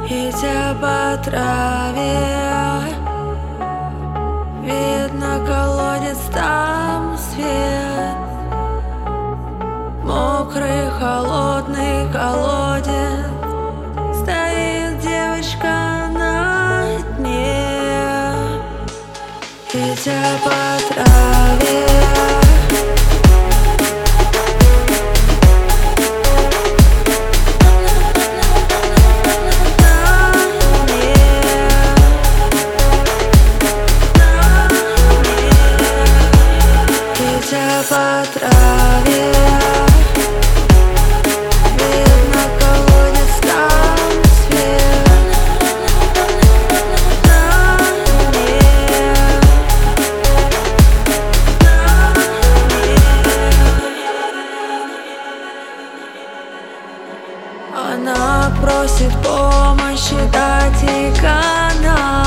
Идя по траве, видно колодец, там свет. Мокрый, холодный колодец, стоит девочка на дне. Идя по траве, по траве, видно колодец, там свет. На дне, Она просит помощи, дать ей канал.